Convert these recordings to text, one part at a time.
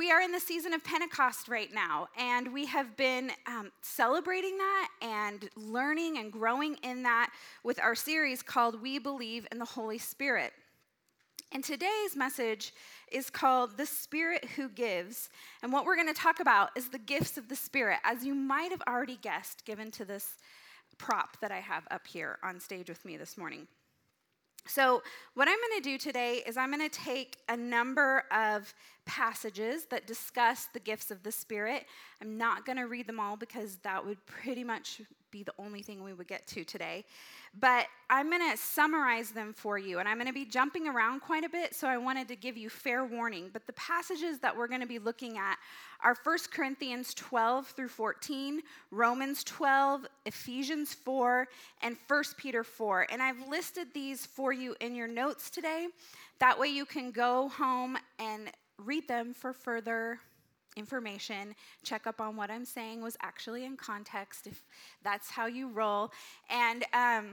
we are in the season of Pentecost right now, and we have been celebrating that and learning and growing in that with our series called We Believe in the Holy Spirit. And today's message is called The Spirit Who Gives. And what we're going to talk about is the gifts of the Spirit, as you might have already guessed, given to this prop that I have up here on stage with me this morning. So what I'm going to do today is I'm going to take a number of passages that discuss the gifts of the Spirit. I'm not going to read them all because that would pretty much be the only thing we would get to today. But I'm going to summarize them for you, and I'm going to be jumping around quite a bit, so I wanted to give you fair warning. But the passages that we're going to be looking at are 1 Corinthians 12 through 14, Romans 12, Ephesians 4, and 1 Peter 4. And I've listed these for you in your notes today. That way you can go home and read them for further information, check up on what I'm saying was actually in context, if that's how you roll, and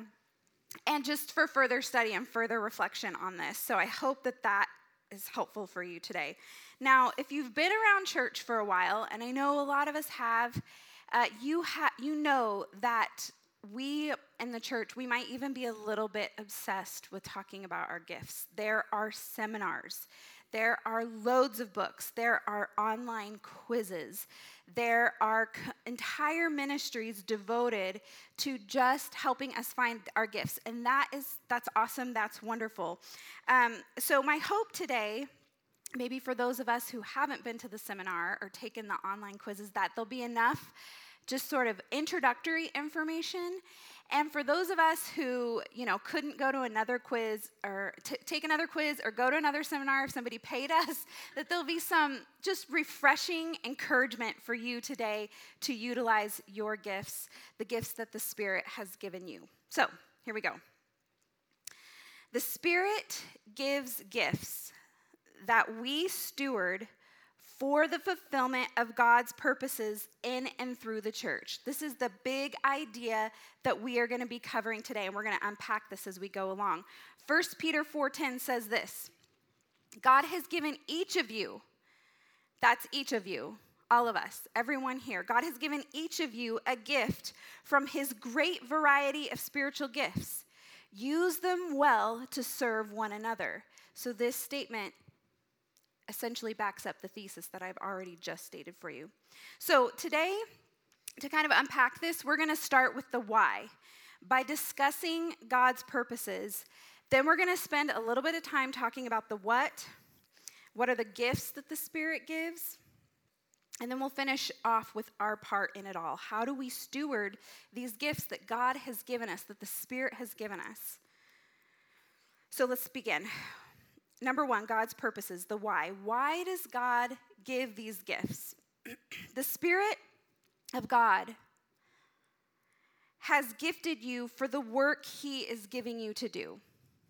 just for further study and further reflection on this. So I hope that that is helpful for you today. Now, if you've been around church for a while, and I know a lot of us have, you know that we in the church, we might even be a little bit obsessed with talking about our gifts. There are seminars. There are loads of books. There are online quizzes. There are entire ministries devoted to just helping us find our gifts. And that's awesome. That's wonderful. So my hope today, maybe for those of us who haven't been to the seminar or taken the online quizzes, that there'll be enough just sort of introductory information. And for those of us who, couldn't go to another quiz or take another quiz or go to another seminar if somebody paid us, that there'll be some just refreshing encouragement for you today to utilize your gifts, the gifts that the Spirit has given you. So, here we go. The Spirit gives gifts that we steward for the fulfillment of God's purposes in and through the church. This is the big idea that we are going to be covering today, and we're going to unpack this as we go along. 1 Peter 4:10 says this: God has given each of you, that's each of you, all of us, everyone here, God has given each of you a gift from his great variety of spiritual gifts. Use them well to serve one another. So this statement essentially backs up the thesis that I've already just stated for you. So today, to kind of unpack this, we're going to start with the why. By discussing God's purposes, then we're going to spend a little bit of time talking about the what are the gifts that the Spirit gives, and then we'll finish off with our part in it all. How do we steward these gifts that God has given us, that the Spirit has given us? So let's begin. Number one, God's purposes, the why. Why does God give these gifts? The Spirit of God has gifted you for the work he is giving you to do.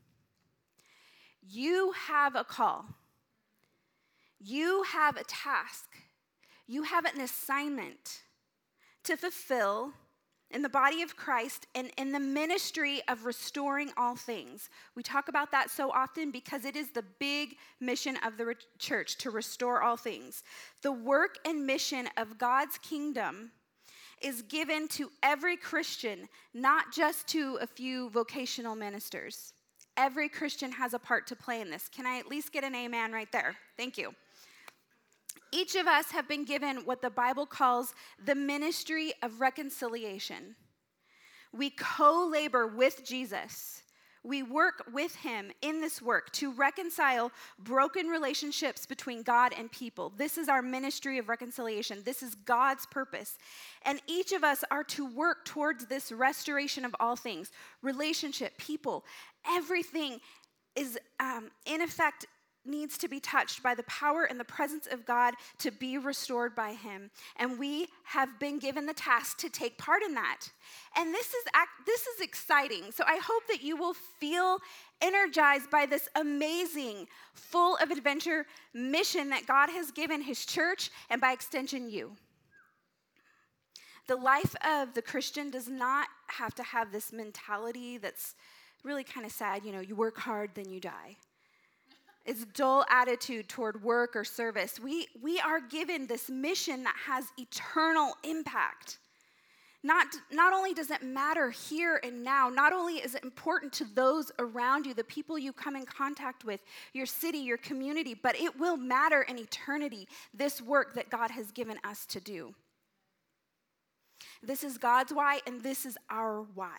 You have a call. You have a task. You have an assignment to fulfill in the body of Christ and in the ministry of restoring all things. We talk about that so often because it is the big mission of the church, to restore all things. The work and mission of God's kingdom is given to every Christian, not just to a few vocational ministers. Every Christian has a part to play in this. Can I at least get an amen right there? Thank you. Each of us have been given what the Bible calls the ministry of reconciliation. We co-labor with Jesus. We work with him in this work to reconcile broken relationships between God and people. This is our ministry of reconciliation. This is God's purpose. And each of us are to work towards this restoration of all things. Relationship, people, everything is in effect needs to be touched by the power and the presence of God to be restored by him. And we have been given the task to take part in that. And this is exciting. So I hope that you will feel energized by this amazing, full of adventure mission that God has given his church and by extension you. The life of the Christian does not have to have this mentality that's really kind of sad. You work hard, then you die. It's dull attitude toward work or service. We are given this mission that has eternal impact. Not only does it matter here and now, not only is it important to those around you, the people you come in contact with, your city, your community, but it will matter in eternity, this work that God has given us to do. This is God's why, and this is our why.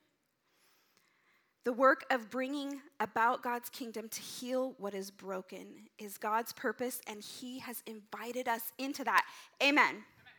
The work of bringing about God's kingdom to heal what is broken is God's purpose, and he has invited us into that. Amen.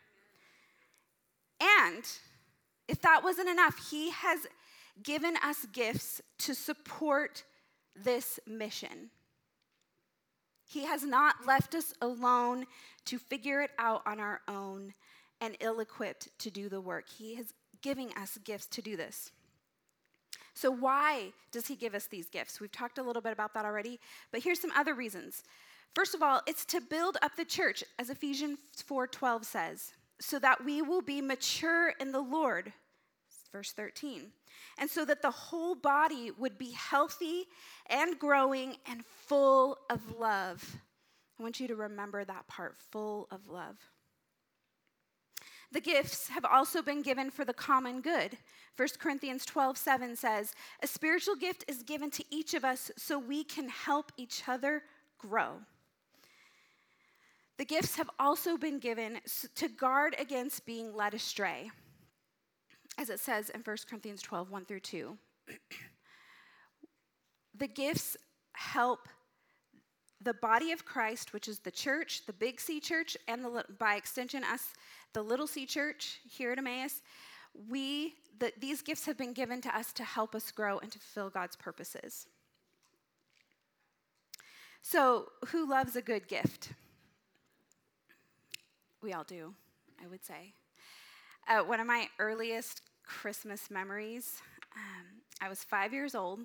And if that wasn't enough, he has given us gifts to support this mission. He has not left us alone to figure it out on our own and ill-equipped to do the work. He is giving us gifts to do this. So why does he give us these gifts? We've talked a little bit about that already, but here's some other reasons. First of all, it's to build up the church, as Ephesians 4:12 says, so that we will be mature in the Lord, verse 13, and so that the whole body would be healthy and growing and full of love. I want you to remember that part, full of love. The gifts have also been given for the common good. 1 Corinthians 12:7 says, a spiritual gift is given to each of us so we can help each other grow. The gifts have also been given to guard against being led astray, as it says in 1 Corinthians 12:1-2. The gifts help the body of Christ, which is the church, the big C church, and by extension us, the little C church here at Emmaus. These gifts have been given to us to help us grow and to fulfill God's purposes. So, who loves a good gift? We all do, I would say. One of my earliest Christmas memories, I was 5 years old,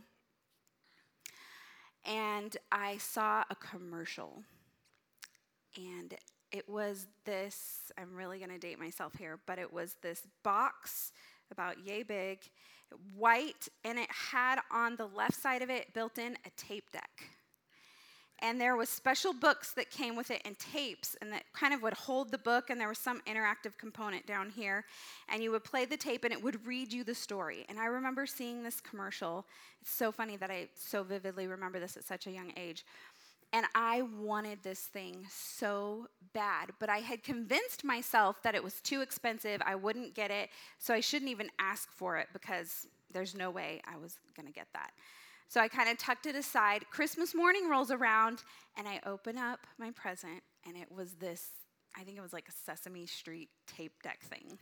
and I saw a commercial. And it was this, I'm really going to date myself here, but it was this box about yay big, white, and it had on the left side of it built in a tape deck. And there was special books that came with it and tapes, and that kind of would hold the book, and there was some interactive component down here. And you would play the tape, and it would read you the story. And I remember seeing this commercial. It's so funny that I so vividly remember this at such a young age. And I wanted this thing so bad, but I had convinced myself that it was too expensive, I wouldn't get it, so I shouldn't even ask for it because there's no way I was going to get that. So I kind of tucked it aside. Christmas morning rolls around, and I open up my present, and it was this, I think it was like a Sesame Street tape deck thing.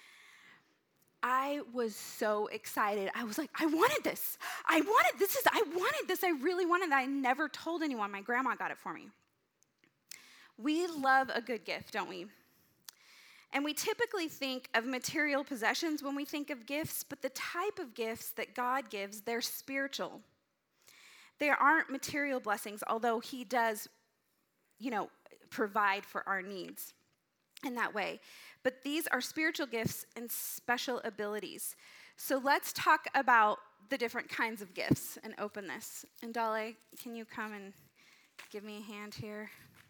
I was so excited. I was like, I wanted this. I wanted this. I really wanted that. I never told anyone. My grandma got it for me. We love a good gift, don't we? And we typically think of material possessions when we think of gifts, but the type of gifts that God gives, they're spiritual. They aren't material blessings, although he does, provide for our needs in that way. But these are spiritual gifts and special abilities. So let's talk about the different kinds of gifts and open this. And Dale, can you come and give me a hand here?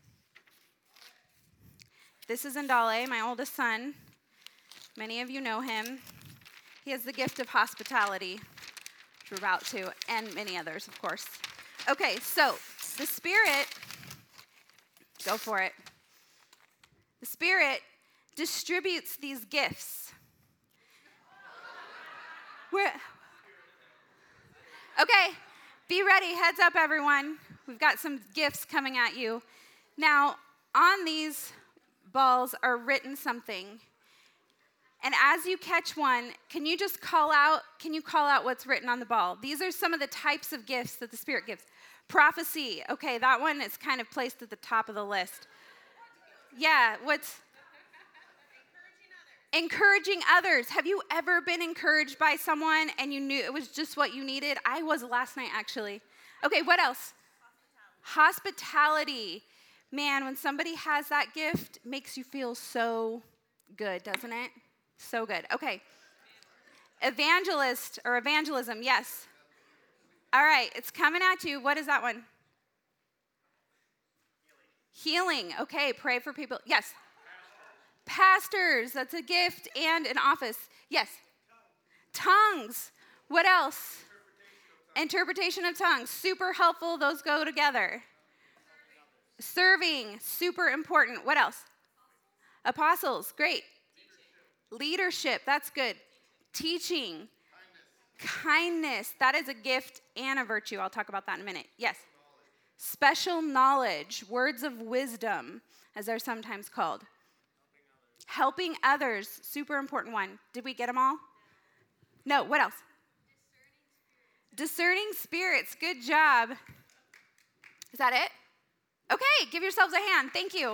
This is Ndale, my oldest son. Many of you know him. He has the gift of hospitality, which we're about to, and many others, of course. Okay, so the Spirit, go for it. The Spirit distributes these gifts. Okay, be ready. Heads up, everyone. We've got some gifts coming at you. Now, on these balls are written something. And as you catch one, can you call out what's written on the ball? These are some of the types of gifts that the Spirit gives. Prophecy. Okay, that one is kind of placed at the top of the list. Yeah, what's? Encouraging others. Have you ever been encouraged by someone and you knew it was just what you needed? I was last night, actually. Okay, what else? Hospitality. Man, when somebody has that gift, it makes you feel so good, doesn't it? So good. Okay. Evangelist or evangelism, yes. All right, it's coming at you. What is that one? Healing. Okay, pray for people. Yes. Pastors. That's a gift and an office. Yes. Tongues. What else? Interpretation of tongues. Super helpful. Those go together. Serving. Super important. What else? Apostles. Great. Leadership. That's good. Teaching. Kindness. That is a gift and a virtue. I'll talk about that in a minute. Yes. Special knowledge. Words of wisdom, as they're sometimes called. Helping others. Super important one. Did we get them all? No. What else? Discerning spirits. Good job. Is that it? Okay, give yourselves a hand. Thank you.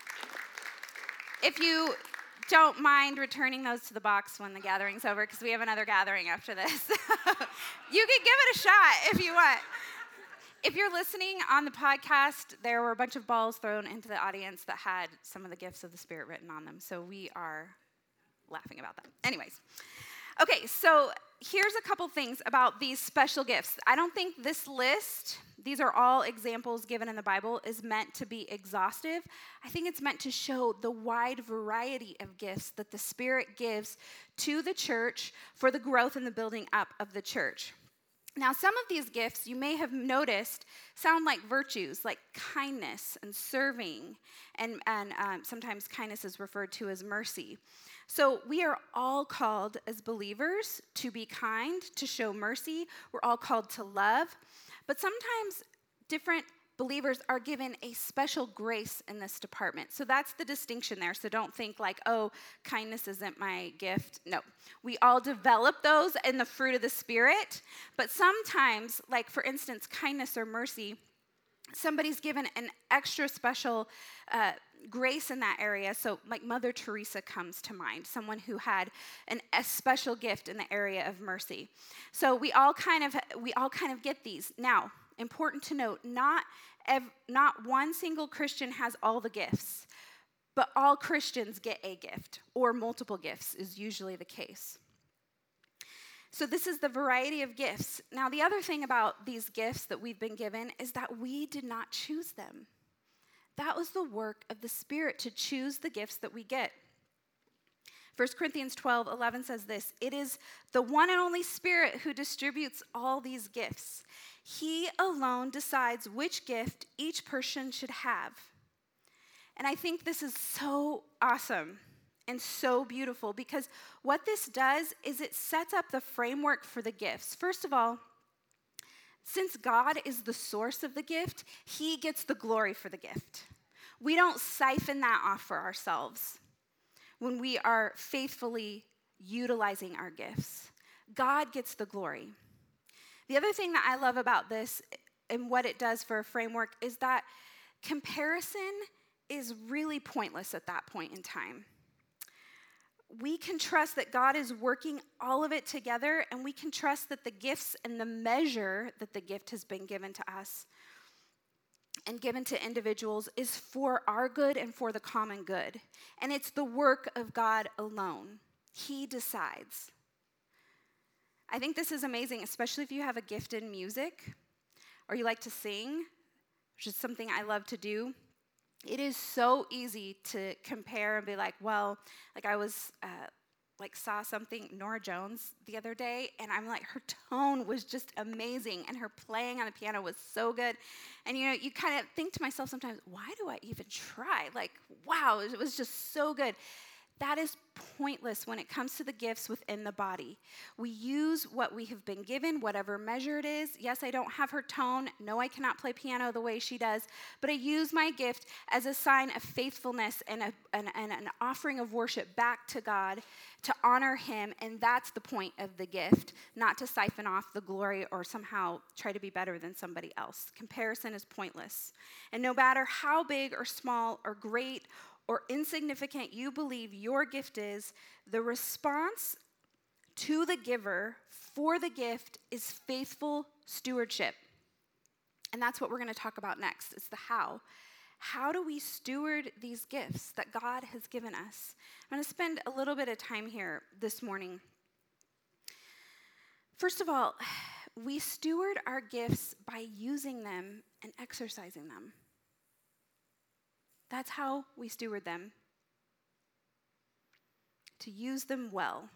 If you don't mind returning those to the box when the gathering's over, because we have another gathering after this. You can give it a shot if you want. If you're listening on the podcast, there were a bunch of balls thrown into the audience that had some of the gifts of the Spirit written on them, so we are laughing about that. Anyways, okay, so here's a couple things about these special gifts. I don't think this list, these are all examples given in the Bible, is meant to be exhaustive. I think it's meant to show the wide variety of gifts that the Spirit gives to the church for the growth and the building up of the church. Now, some of these gifts you may have noticed sound like virtues, like kindness and serving, and sometimes kindness is referred to as mercy. So we are all called as believers to be kind, to show mercy. We're all called to love. But sometimes different believers are given a special grace in this department. So that's the distinction there. So don't think like, oh, kindness isn't my gift. No, we all develop those in the fruit of the Spirit. But sometimes, like for instance, kindness or mercy, somebody's given an extra special grace in that area. So like Mother Teresa comes to mind, someone who had a special gift in the area of mercy. So we all kind of get these. Now, important to note, not one single Christian has all the gifts, but all Christians get a gift, or multiple gifts is usually the case. So this is the variety of gifts. Now, the other thing about these gifts that we've been given is that we did not choose them. That was the work of the Spirit to choose the gifts that we get. 1 Corinthians 12:11 says this, "It is the one and only Spirit who distributes all these gifts. He alone decides which gift each person should have." And I think this is so awesome and so beautiful, because what this does is it sets up the framework for the gifts. First of all, since God is the source of the gift, He gets the glory for the gift. We don't siphon that off for ourselves when we are faithfully utilizing our gifts. God gets the glory. The other thing that I love about this and what it does for a framework is that comparison is really pointless at that point in time. We can trust that God is working all of it together, and we can trust that the gifts and the measure that the gift has been given to us and given to individuals is for our good and for the common good. And it's the work of God alone. He decides. I think this is amazing, especially if you have a gift in music or you like to sing, which is something I love to do. It is so easy to compare and be like, well, like I was saw something, Norah Jones, the other day, and I'm like, her tone was just amazing, and her playing on the piano was so good. And you kind of think to myself sometimes, why do I even try? Like, wow, it was just so good. That is pointless when it comes to the gifts within the body. We use what we have been given, whatever measure it is. Yes, I don't have her tone. No, I cannot play piano the way she does. But I use my gift as a sign of faithfulness and an offering of worship back to God to honor Him. And that's the point of the gift, not to siphon off the glory or somehow try to be better than somebody else. Comparison is pointless. And no matter how big or small or great or insignificant you believe your gift is, the response to the giver for the gift is faithful stewardship. And that's what we're going to talk about next. It's the how. How do we steward these gifts that God has given us? I'm going to spend a little bit of time here this morning. First of all, we steward our gifts by using them and exercising them. That's how we steward them, to use them well.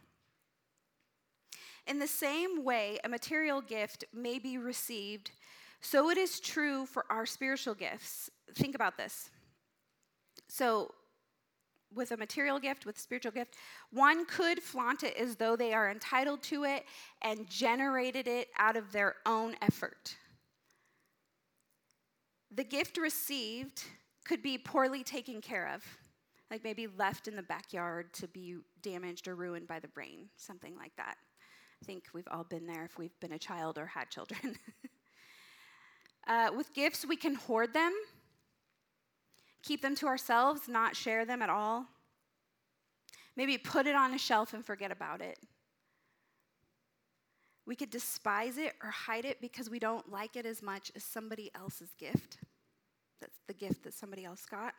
In the same way a material gift may be received, so it is true for our spiritual gifts. Think about this. So, with a material gift, with a spiritual gift, one could flaunt it as though they are entitled to it and generated it out of their own effort. The gift received could be poorly taken care of, like maybe left in the backyard to be damaged or ruined by the rain, something like that. I think we've all been there if we've been a child or had children. With gifts, we can hoard them, keep them to ourselves, not share them at all. Maybe put it on a shelf and forget about it. We could despise it or hide it because we don't like it as much as somebody else's gift. That's the gift that somebody else got.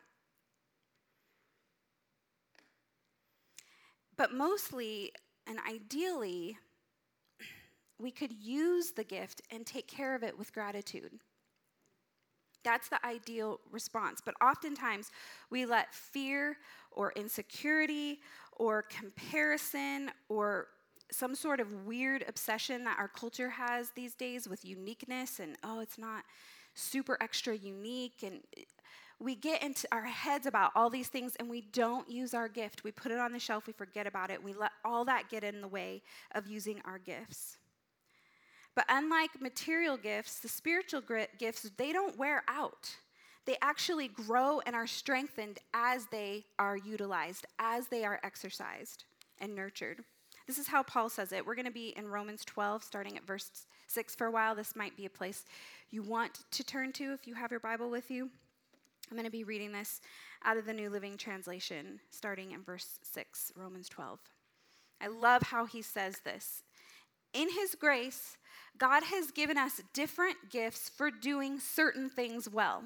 But mostly and ideally, we could use the gift and take care of it with gratitude. That's the ideal response. But oftentimes, we let fear or insecurity or comparison or some sort of weird obsession that our culture has these days with uniqueness and, it's not super extra unique. And we get into our heads about all these things and we don't use our gift. We put it on the shelf, we forget about it. We let all that get in the way of using our gifts. But unlike material gifts, the spiritual gifts, they don't wear out. They actually grow and are strengthened as they are utilized, as they are exercised and nurtured. This is how Paul says it. We're going to be in Romans 12, starting at verse 6 for a while. This might be a place you want to turn to if you have your Bible with you. I'm going to be reading this out of the New Living Translation, starting in verse 6, Romans 12. I love how he says this. In his grace, God has given us different gifts for doing certain things well.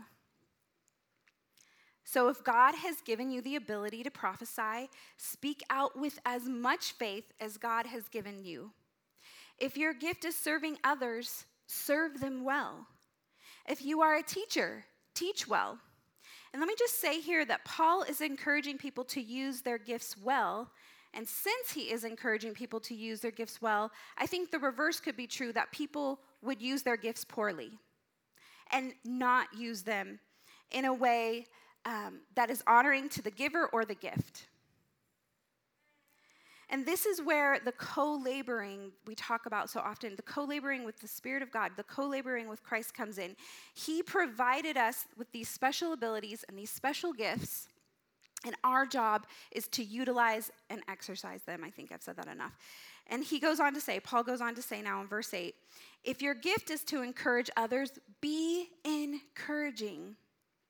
So if God has given you the ability to prophesy, speak out with as much faith as God has given you. If your gift is serving others, serve them well. If you are a teacher, teach well. And let me just say here that Paul is encouraging people to use their gifts well. And since he is encouraging people to use their gifts well, I think the reverse could be true, that people would use their gifts poorly and not use them in a way that is honoring to the giver or the gift. And this is where the co-laboring we talk about so often, the co-laboring with the Spirit of God, the co-laboring with Christ comes in. He provided us with these special abilities and these special gifts, and our job is to utilize and exercise them. I think I've said that enough. And Paul goes on to say now in verse 8, if your gift is to encourage others, be encouraging.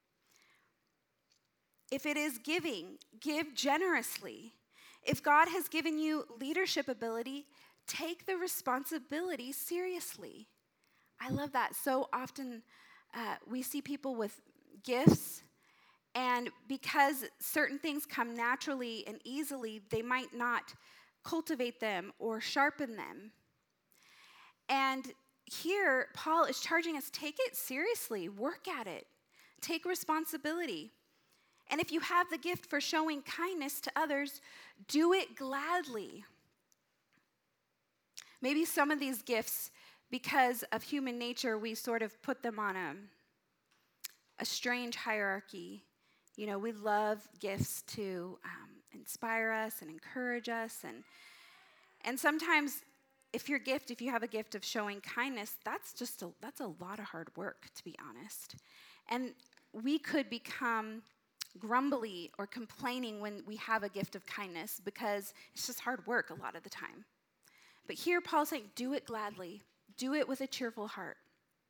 If it is giving, give generously. If God has given you leadership ability, take the responsibility seriously. I love that. So often we see people with gifts, and because certain things come naturally and easily, they might not cultivate them or sharpen them. And here, Paul is charging us, take it seriously, work at it, take responsibility. And if you have the gift for showing kindness to others, do it gladly. Maybe some of these gifts, because of human nature, we sort of put them on a strange hierarchy. You know, we love gifts to inspire us and encourage us. And sometimes if you have a gift of showing kindness, that's a lot of hard work, to be honest. And we could become grumbly or complaining when we have a gift of kindness because it's just hard work a lot of the time. But here Paul's saying, do it gladly. Do it with a cheerful heart.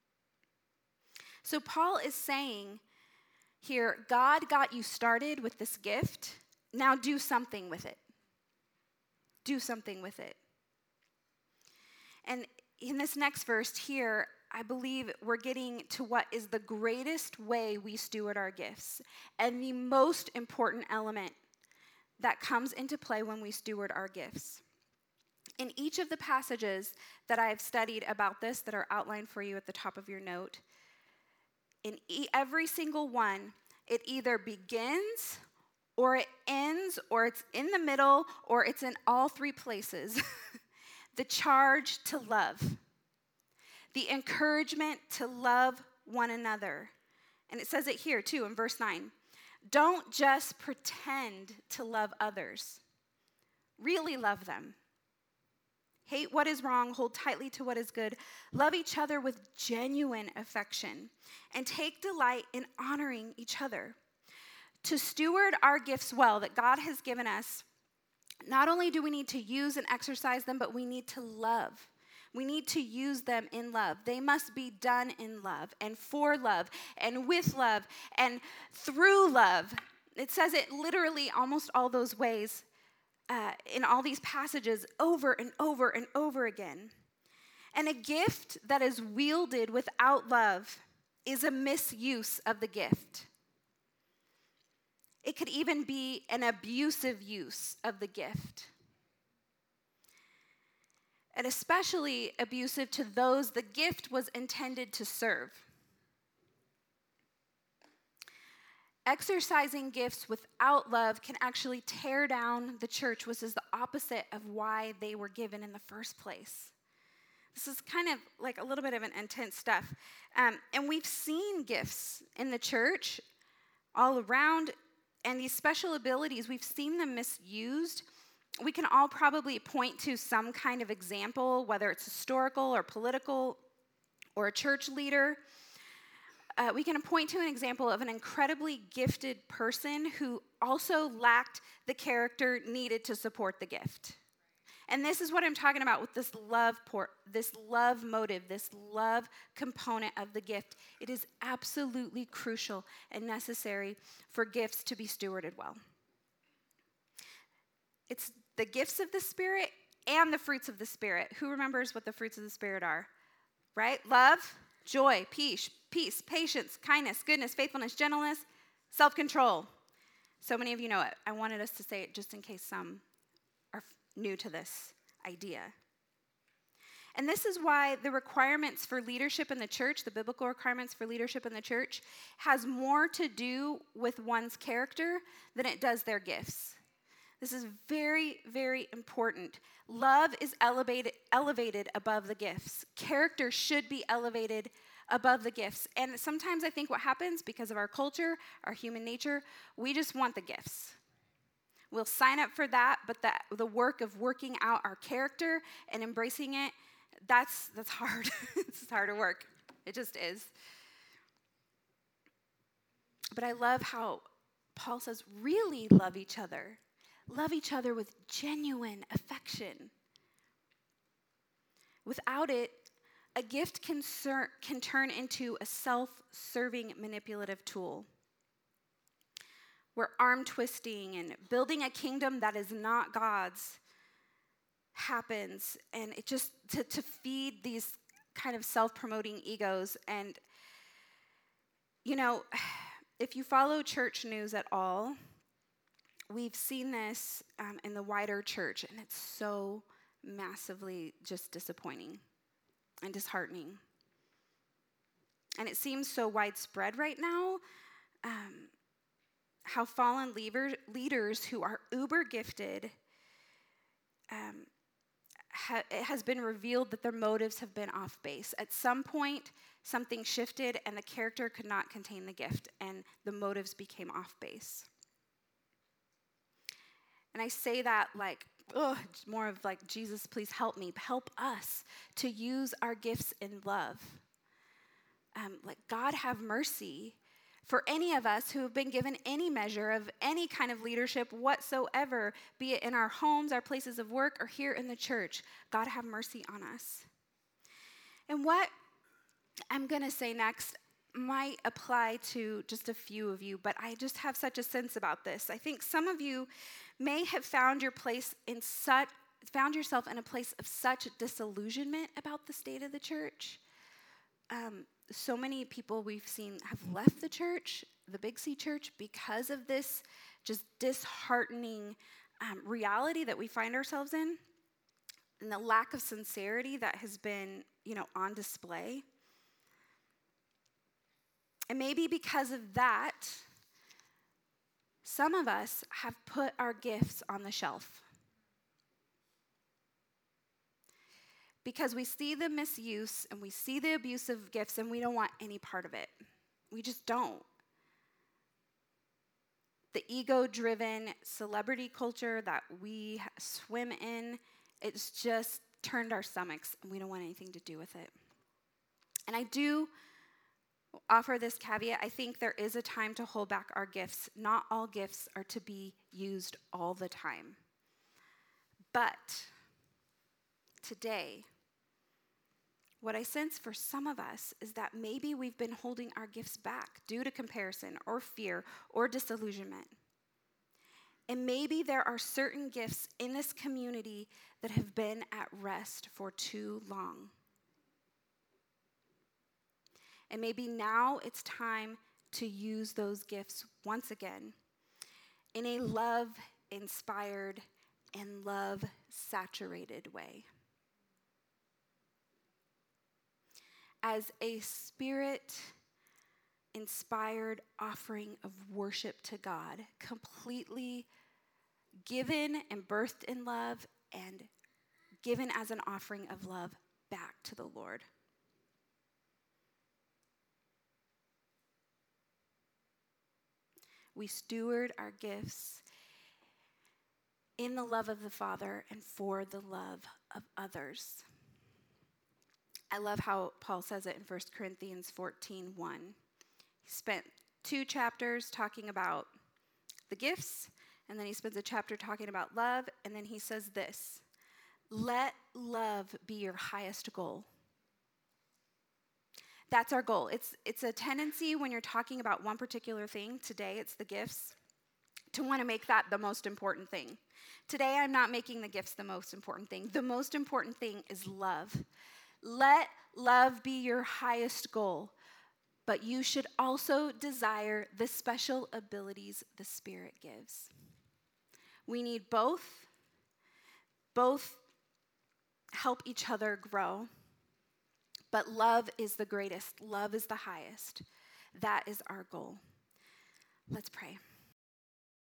So Paul is saying here, God got you started with this gift. Now do something with it. Do something with it. And in this next verse here, I believe we're getting to what is the greatest way we steward our gifts and the most important element that comes into play when we steward our gifts. In each of the passages that I have studied about this that are outlined for you at the top of your note, in every single one, It either begins or it ends or it's in the middle or it's in all three places. The charge to love. The encouragement to love one another. And it says it here too in verse 9. Don't just pretend to love others. Really love them. Hate what is wrong, hold tightly to what is good. Love each other with genuine affection, and take delight in honoring each other. To steward our gifts well that God has given us, not only do we need to use and exercise them, but we need to love. We need to use them in love. They must be done in love and for love and with love and through love. It says it literally almost all those ways in all these passages over and over and over again. And a gift that is wielded without love is a misuse of the gift. It could even be an abusive use of the gift. And especially abusive to those the gift was intended to serve. Exercising gifts without love can actually tear down the church, which is the opposite of why they were given in the first place. This is kind of like a little bit of an intense stuff. And we've seen gifts in the church all around, and these special abilities, we've seen them misused. We can all probably point to some kind of example, whether it's historical or political or a church leader. We can point to an example of an incredibly gifted person who also lacked the character needed to support the gift. And this is what I'm talking about with this love motive, this love component of the gift. It is absolutely crucial and necessary for gifts to be stewarded well. It's the gifts of the Spirit and the fruits of the Spirit. Who remembers what the fruits of the Spirit are? Right? Love, joy, peace, patience, kindness, goodness, faithfulness, gentleness, self-control. So many of you know it. I wanted us to say it just in case some are new to this idea. And this is why the requirements for leadership in the church, the biblical requirements for leadership in the church, has more to do with one's character than it does their gifts. This is very, very important. Love is elevated above the gifts. Character should be elevated above the gifts. And sometimes I think what happens because of our culture, our human nature, we just want the gifts. We'll sign up for that, but the work of working out our character and embracing it, that's hard. It's harder work. It just is. But I love how Paul says, really love each other. Love each other with genuine affection. Without it, a gift can turn into a self-serving manipulative tool. Where arm twisting and building a kingdom that is not God's happens, and it just to feed these kind of self-promoting egos. And you know, if you follow church news at all, we've seen this in the wider church, and it's so massively just disappointing and disheartening. And it seems so widespread right now. How fallen leaders who are uber gifted, it has been revealed that their motives have been off base. At some point, something shifted and the character could not contain the gift, and the motives became off base. And I say that like, more of like, Jesus, please help me. Help us to use our gifts in love. Like, God have mercy for any of us who have been given any measure of any kind of leadership whatsoever, be it in our homes, our places of work, or here in the church. God have mercy on us. And what I'm going to say next might apply to just a few of you, but I just have such a sense about this. I think some of you may have found yourself in a place of such disillusionment about the state of the church. So many people we've seen have left the church, the Big C church, because of this just disheartening reality that we find ourselves in, and the lack of sincerity that has been, on display. And maybe because of that, some of us have put our gifts on the shelf because we see the misuse and we see the abuse of gifts and we don't want any part of it. We just don't. The ego-driven celebrity culture that we swim in, it's just turned our stomachs and we don't want anything to do with it. And I do offer this caveat. I think there is a time to hold back our gifts. Not all gifts are to be used all the time. But today, what I sense for some of us is that maybe we've been holding our gifts back due to comparison or fear or disillusionment. And maybe there are certain gifts in this community that have been at rest for too long. And maybe now it's time to use those gifts once again in a love-inspired and love-saturated way. As a Spirit-inspired offering of worship to God, completely given and birthed in love and given as an offering of love back to the Lord. We steward our gifts in the love of the Father and for the love of others. I love how Paul says it in 1 Corinthians 14:1. He spent 2 chapters talking about the gifts, and then he spends a chapter talking about love, and then he says this: let love be your highest goal. That's our goal. It's a tendency when you're talking about one particular thing, today it's the gifts, to want to make that the most important thing. Today I'm not making the gifts the most important thing. The most important thing is love. Let love be your highest goal, but you should also desire the special abilities the Spirit gives. We need both. Both help each other grow. But love is the greatest. Love is the highest. That is our goal. Let's pray.